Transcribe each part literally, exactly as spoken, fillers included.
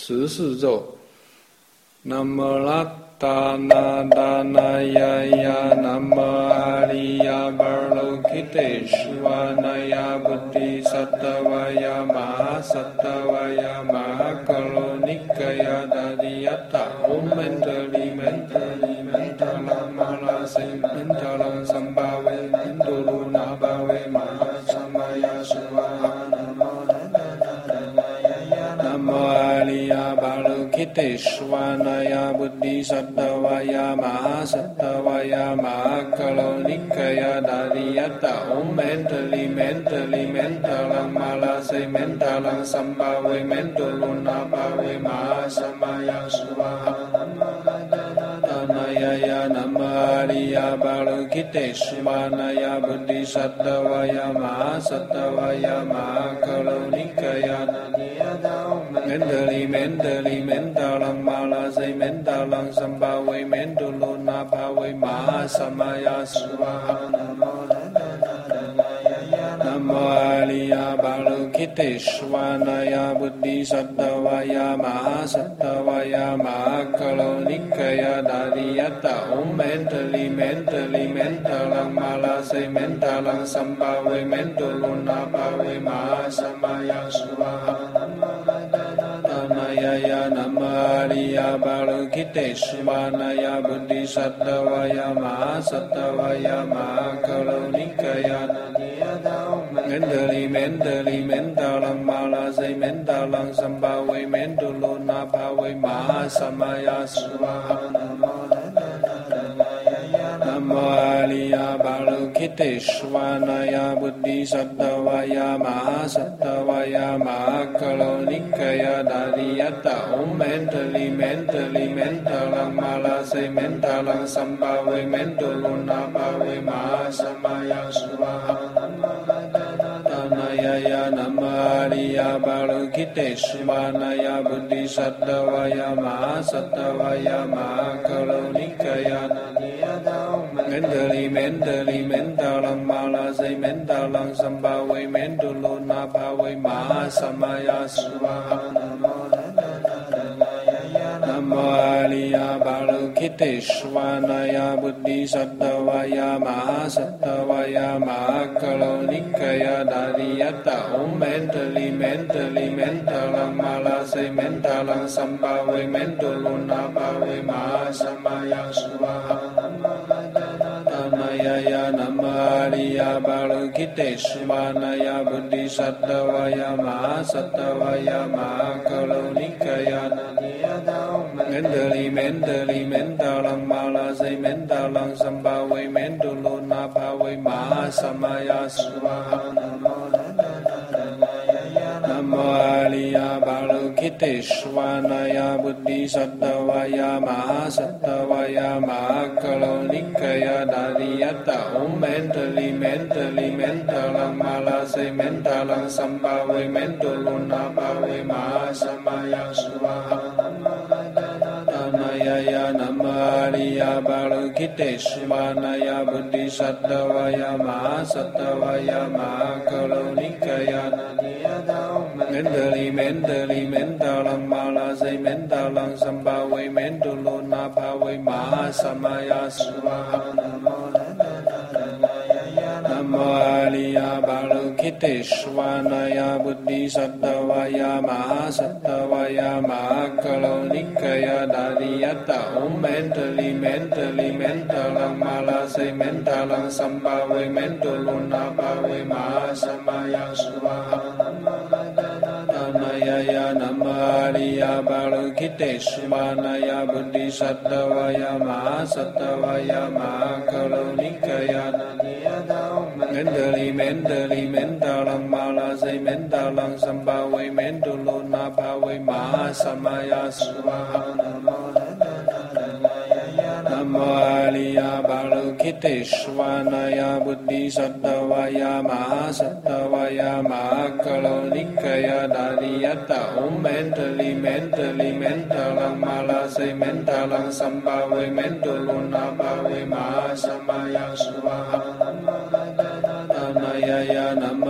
十四咒。南无拉达那达那呀呀，南无阿里呀巴罗基特什瓦那呀布提萨达瓦呀玛哈萨达瓦呀玛哈格罗尼嘎呀达迪呀达唵门德利门德利门德拉玛拉塞门德拉桑巴维门多鲁那巴维玛哈萨玛呀什瓦哈南无拉达那达那呀呀，南无阿里呀巴罗基特什瓦那呀布提萨达瓦呀玛哈萨达瓦呀玛哈格罗尼嘎呀达迪呀达唵门德利门德利门德拉玛拉塞门德拉桑巴维门多鲁那巴维玛哈萨玛呀什瓦哈南无拉达那达那呀呀，南无阿里呀巴罗基特什瓦那呀布提萨达瓦呀玛哈萨达瓦呀玛哈格罗尼嘎呀达迪呀达唵门德利门德利门德拉玛拉塞门德拉桑巴维门多鲁那巴维玛哈萨玛呀什瓦哈南无拉达那达那呀呀，南无阿里呀巴罗基特什瓦那呀布提萨达瓦呀玛哈萨达瓦呀玛哈格罗尼嘎呀达迪呀达唵门德利门德利门德拉玛拉塞门德拉桑巴维门多鲁那巴维玛哈萨玛呀什瓦哈南无拉达那达那呀呀，南无阿里呀巴罗基特什瓦那呀布提萨达瓦呀玛哈萨达瓦呀玛哈格罗尼嘎呀达迪呀达唵门德利门德利门德拉玛拉塞门德拉桑巴维门多鲁那巴维玛哈萨玛呀什瓦哈南无拉达那达那呀呀，南无阿里呀巴罗基特什瓦那呀布提萨达瓦呀玛哈萨达瓦呀玛哈格罗尼嘎呀达迪呀达唵门德利门德利门德拉玛拉塞门德拉桑巴维门多鲁那巴维玛哈萨玛呀什瓦哈南无拉达那达那呀呀，南无阿里呀巴罗基特什瓦那呀布提萨达瓦呀玛哈萨达瓦呀玛哈格罗尼嘎呀达迪呀达唵门德利门德利门德拉玛拉塞门德拉桑巴维门多鲁那巴维玛哈萨玛呀什瓦哈南无拉达那达那呀呀，南无阿里呀巴罗基特什瓦那呀布提萨达瓦呀玛哈萨达瓦呀玛哈格罗尼嘎呀达迪呀达唵门德利门德利门德拉玛拉塞门德拉桑巴维门多鲁那巴维玛哈萨玛呀什瓦哈南无拉达那达那呀呀，南无阿里呀巴罗基特什瓦那呀布提萨达瓦呀玛哈萨达瓦呀玛哈格罗尼嘎呀达迪呀达唵门德利门德利门德拉玛拉塞门德拉桑巴维门多鲁那巴维玛哈萨玛呀什瓦哈南无拉达那达那呀呀，南无阿里呀巴罗基特什瓦那呀布提萨达瓦呀玛哈萨达瓦呀玛哈格罗尼嘎呀达迪呀达唵门德利门德利门德拉玛拉塞门德拉桑巴维门多鲁那巴维玛哈萨玛呀什瓦哈南无拉达那达那呀呀，南无阿里呀巴罗基特什瓦那呀布提萨达瓦呀玛哈萨达瓦呀玛哈格罗尼嘎呀达迪呀达唵门德利门德利门德拉玛拉塞门德拉桑巴维门多鲁那巴维玛哈萨玛呀什瓦哈南无拉达那达那呀呀，南无阿里呀巴罗基特什瓦那呀布提萨达瓦呀玛哈萨达瓦呀玛哈格罗尼嘎呀达迪呀达唵门德利门德利门德拉玛拉塞门德拉桑巴维门多鲁那巴维玛哈萨玛呀什瓦哈南无拉达那达那呀呀，南无阿里呀巴罗基特什瓦那呀布提萨达瓦呀玛哈萨达瓦呀玛哈格罗尼嘎呀达迪呀达唵门德利门德利门德拉玛拉塞门德拉桑巴维门多鲁那巴维玛哈萨玛呀什瓦哈南无拉达那达那呀呀，南无阿里呀巴罗基特什瓦那呀布提萨达瓦呀玛哈萨达瓦呀玛哈格罗尼嘎呀达迪呀达唵门德利门德利门德拉玛拉塞门德拉桑巴维门多鲁那巴维玛哈萨玛呀什瓦哈南无拉达那达那呀呀，南无阿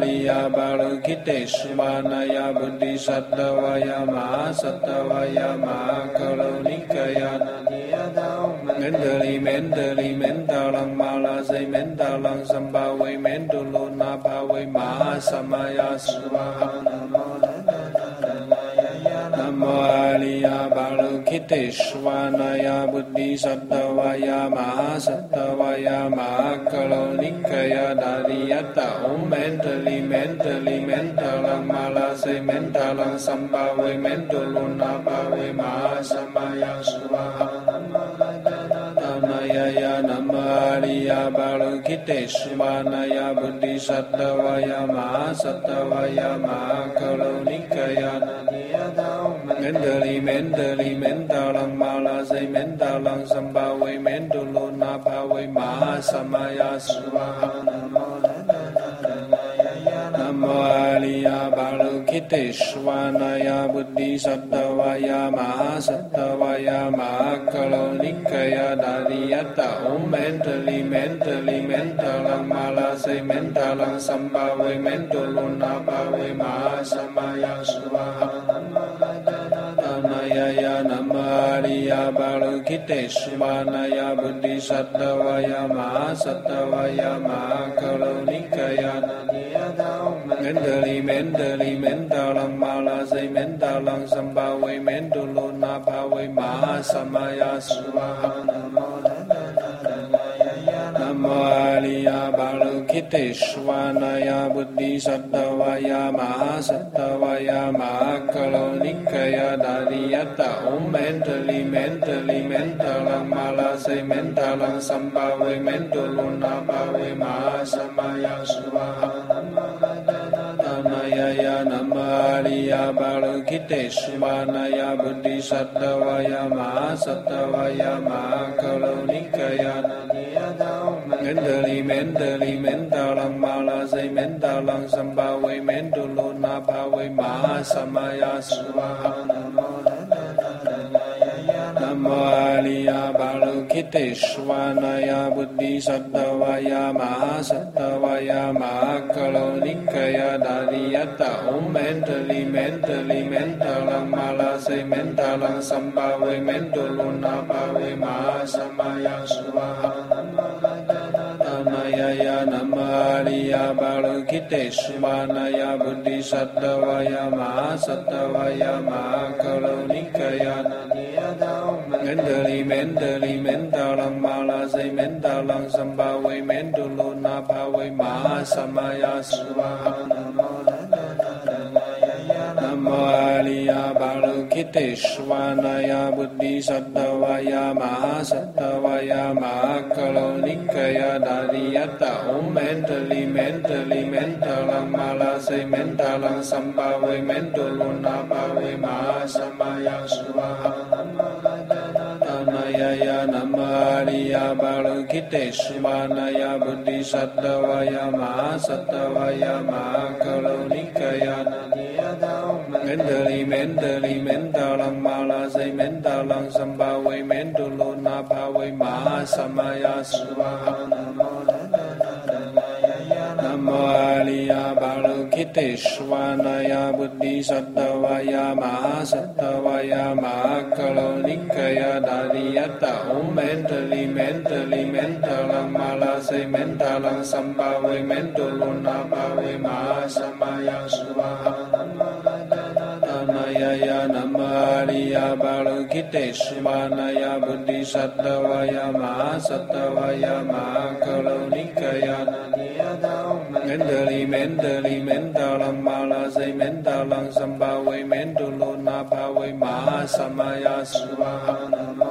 Ariya Balokiteshwanaya Buddhisattavaya Mahasattavaya Mahakarunikaya Mentally, mentally, mentalang malasay, mentalang sambaway, mentulo napaway, mahasamaya swaha. Namo Ariya Balokiteshwanaya Buddhisattavaya Mahasattavaya Mahakarunikaya Dariyata. Om mentally, mentally, mentalang malasay, mentalang sambaway, mentulo napaway, mahasamaya swaha. Namaya Namo Ariya Balokiteshwanaya Buddhisattavaya Mahasattavaya Mahakarunikaya Mentally, mentally, mentalang malasay, mentalang sambaway, mentulo napaway, mahasamaya swaha. Namo Ariya Balokiteshwanaya Buddhisattavaya Mahasattavaya Mahakarunikaya Dariyata. Om mentally, mentally, mentalang malasay, mentalang sambaway, mentulo napaway, mahasamaya swaha. Namaya Namo Ariya Balokiteshwanaya Buddhisattavaya Mahasattavaya Mahakarunikaya Mentally, mentally, mentalang malasay, mentalang sambaway, mentulo napaway, mahasamaya swaha. Namo Ariya Balokiteshwanaya Buddhisattavaya Mahasattavaya Mahakarunikaya Dariyata. Om mentally, mentally, mentalang malasay, mentalang sambaway, mentulo napaway, mahasamaya swaha. Namaya Namo Ariya Balokiteshwanaya Buddhisattavaya Mahasattavaya Mahakarunikaya Mentally, mentally, mentalang malasay, mentalang sambaway, mentulo napaway, mahasamaya swaha. Namo Ariya Balokiteshwanaya Buddhisattavaya Mahasattavaya Mahakarunikaya Dariyata. Om mentally, mentally, mentalang malasay, mentalang sambaway, mentulo napaway, mahasamaya swaha. Namaya Namo Ariya Balokiteshwanaya Buddhisattavaya Mahasattavaya Mahakarunikaya Mentally, mentally, mentalang malasay, mentalang sambaway, mentulo napaway, mahasamaya swaha. Namo Ariya Balokiteshwanaya Buddhisattavaya Mahasattavaya Mahakarunikaya Dariyata. Om mentally, mentally, mentalang malasay, mentalang sambaway, mentulo napaway, mahasamaya swaha. Namaya Namo Ariya Balokiteshwanaya Buddhisattavaya Mahasattavaya Mahakarunikaya Mentally, mentally, mentalang malasay, mentalang sambaway, mentulo napaway, mahasamaya swaha. Namo Ariya Balokiteshwanaya Buddhisattavaya Mahasattavaya Mahakarunikaya Dariyata. Om mentally, mentally, mentalang malasay, mentalang sambaway, mentulo napaway, mahasamaya swaha. Namaya Namo Ariya Balokiteshwanaya Buddhisattavaya Mahasattavaya Mahakarunikaya Mentally, mentally, mentalang malasay, mentalang sambaway, mentulo napaway, mahasamaya swaha.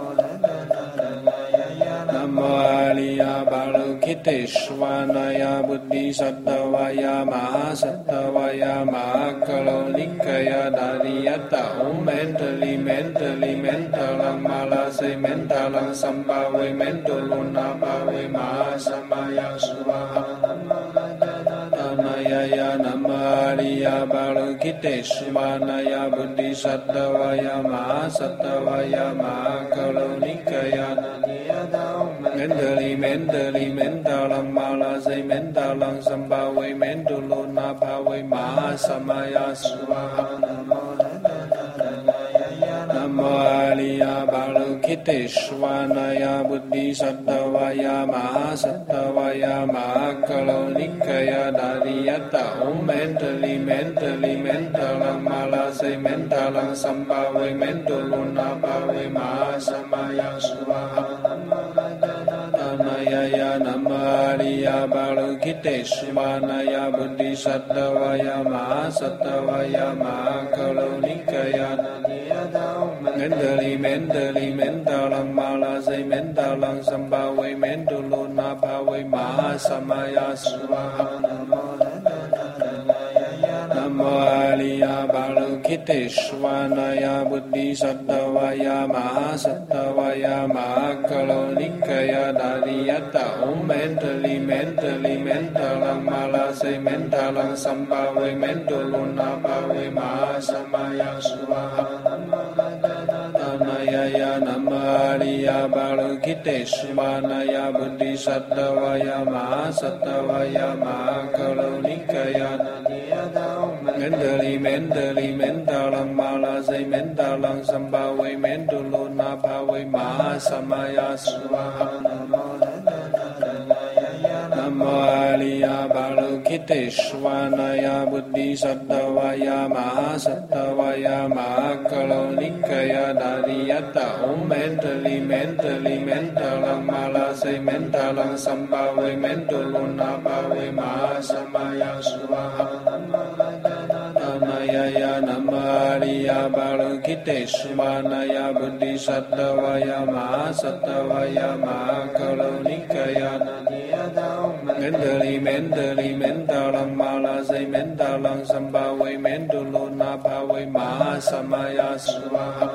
Namo Ariya Balokiteshwanaya Buddhisattavaya Mahasattavaya Mahakarunikaya Dariyata. Om mentally, mentally, mentalang malasay, mentalang sambaway, mentulo napaway, mahasamaya swaha. Namaya Namo Ariya Balokiteshwanaya Buddhisattavaya Mahasattavaya Mahakarunikaya mentally, mentally, mentalang malasay, mentalang sambaway, mentulo napaway, mahasamaya swaha. Namo Aliya Balukiteshwanaya Buddhi Sattavaya Mahasattavaya Mahakalonikaya Dariyata Om mentally, mentally, mentalang malasay, mentalang sambaway, mentulo napaway, mahasamaya swaha. Naya Namariya Balukiteshwanaya Buddhi Sattavaya Mahasattavaya Mahakalonikaya mentally, mentally, mentalang malasay, mentalang sambaway, mentulo napaway, mahasamaya swaha. Namo Aliya Balukiteshwanaya Buddhi Sattavaya Mahasattavaya Mahakalonikaya Dariyata Om mentally, mentally, mentalang malasay, mentalang sambaway, mentulo napaway, mahasamaya swaha. Naya Namariya Balukiteshwanaya Buddhi Sattavaya Mahasattavaya Mahakalonikaya mentally, mentally, mentalang malasay, mentalang sambaway, mentulo napaway, mahasamaya swaha. Namo Aliya Balukiteshwanaya Buddhi Sattavaya Mahasattavaya Mahakalonikaya Dariyata Om mentally, mentally, mentalang malasay, mentalang sambaway, mentulo napaway, mahasamaya swaha. Naya Namariya Balukiteshwanaya Buddhi Sattavaya Mahasattavaya Mahakalonikaya mentally, mentally, mentalang malasay, mentalang sambaway, mentulo napaway, mahasamaya swaha.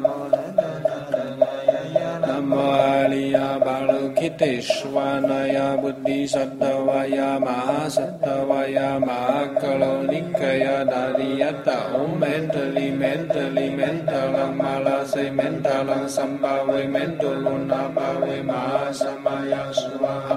Namo Aliya Balukiteshwanaya Buddhi Sattavaya Mahasattavaya Mahakalonikaya Dariyata Om mentally, mentally, mentalang malasay, mentalang sambaway, mentulo napaway, mahasamaya swaha.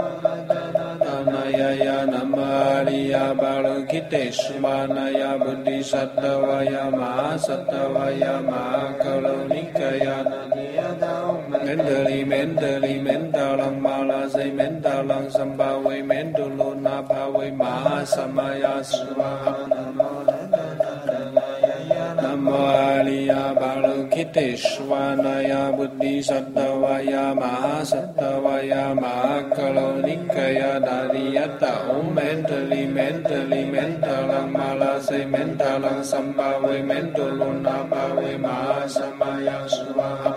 Naya Namariya Balukiteshwanaya Buddhi Sattavaya Mahasattavaya Mahakalonikaya mentally, mentally, mentalang malasay, mentalang sambaway, mentulo napaway, mahasamaya swaha. Namo Aliya Balukiteshwanaya Buddhi Sattavaya Mahasattavaya Mahakalonikaya Dariyata Om mentally, mentally, mentalang malasay, mentalang sambaway, mentulo napaway, mahasamaya swaha.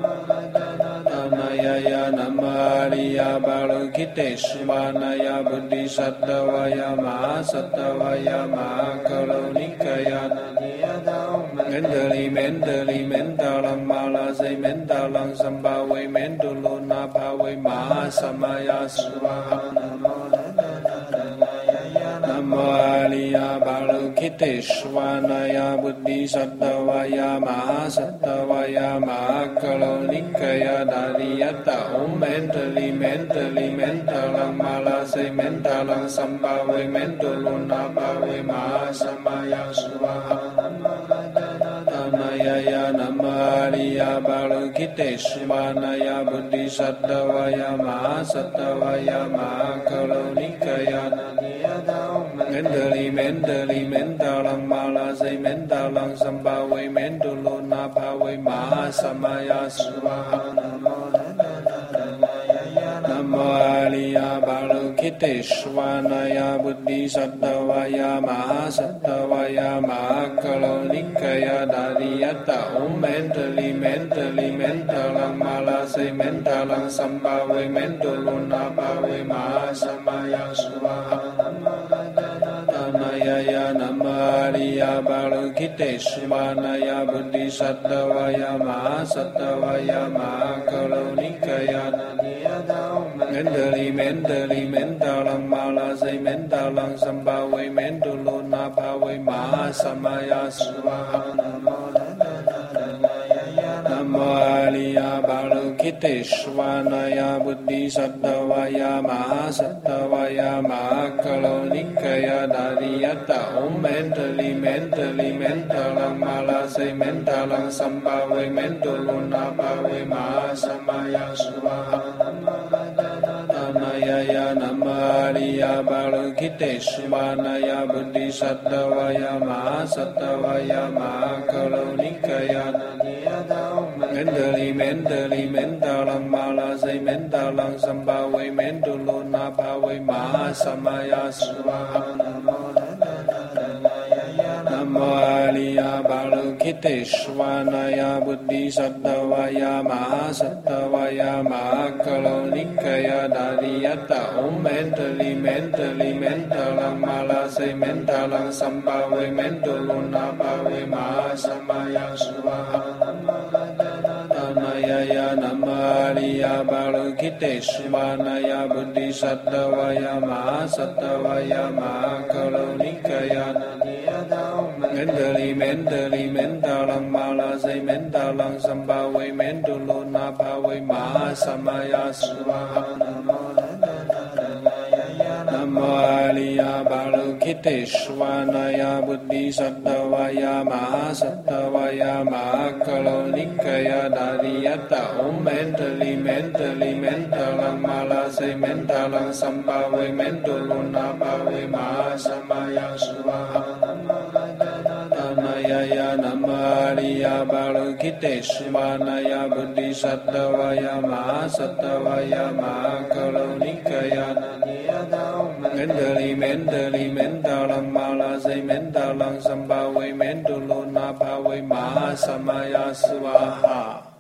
Naya Namariya Balukiteshwanaya Buddhi Sattavaya Mahasattavaya Mahakalonikaya mentally, mentally, mentalang malasay, mentalang sambaway, mentulo napaway, mahasamaya swaha. Namo Aliya Balukiteshwanaya Buddhi Sattavaya Mahasattavaya Mahakalonikaya Dariyata Om mentally, mentally, mentalang malasay, mentalang sambaway, mentulo napaway, mahasamaya swaha. Naya Namariya Balukiteshwanaya Buddhi Sattavaya Mahasattavaya Mahakalonikaya mentally, mentally, mentalang malasay, mentalang sambaway, mentulo napaway, mahasamaya swaha. Namo Aliya Balukiteshwanaya Buddhi Sattavaya Mahasattavaya Mahakalonikaya Dariyata Om mentally, mentally, mentalang malasay, mentalang sambaway, mentulo napaway, mahasamaya swaha. Naya Namariya Balukiteshwanaya Buddhi Sattavaya Mahasattavaya Mahakalonikaya mentally, mentally, mentalang malasay, mentalang sambaway, mentulo napaway, mahasamaya swaha. Namo Aliya Balukiteshwanaya Buddhi buddhi sattavaya maha sattavaya maha kalonikaya dariyata om mentally mentally mentalang malasay mentalang sambhave mentuluna bhave maha samaya swaha Tanayaya namariya balokite svanaya buddhi sattavaya maha sattavaya maha kalonikaya mentally mentally mentalang malasay mentalang sambhave mentuluna bhave maha samaya swaha Namo Aliya Balokite Svanaya Buddhi Sattavaya Maha Sattavaya Maha Kalonikaya Dariyata Om mentally mentally mentalang malasay mentalang sambhave mentuluna bhave maha samaya swaha Tanayaya namariya balokite svanaya buddhi sattavaya maha sattavaya maha kalonikaya mentally mentally mentalang malasay mentalang sambhave mentuluna bhave maha samaya swaha Namo Aliya Balokite Svanaya Buddhi Sattavaya Maha Sattavaya Maha Kalonikaya Dariyata Om mentally mentally mentalang malasay mentalang sambhave mentuluna bhave maha samaya swaha Tanayaya namariya balokite svanaya buddhi sattavaya maha sattavaya maha kalonikaya mentally mentally mentalang malasay mentalang sambhave mentuluna bhave maha samaya swaha